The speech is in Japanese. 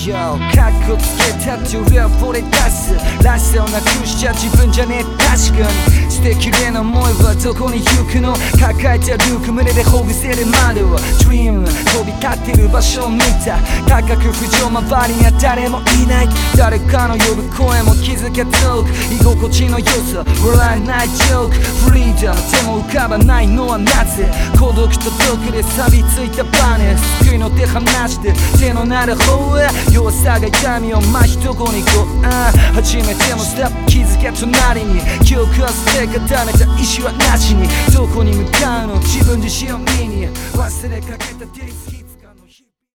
Yo カッコつけたって俺は惚れ出すらしさをなくしちゃ自分じゃねえ確かに捨てきれない思いはどこに行くの抱えたルーク胸でほぐせるまでは Dream 飛び立ってる場所を見た高く浮上周りには誰もいない誰かの呼ぶ声も気づけ遠く居心地の良さ笑えないジョークフリーダムでも浮かばないのはなぜ孤独と毒で錆びついたバネ救いの手離して手のなる方へ弱さが痛みを増しどこに行こう初めてのステップ気づけ隣に記憶は捨て固めた意志はなしにどこに向かうの自分自身を見に忘れかけたデイズ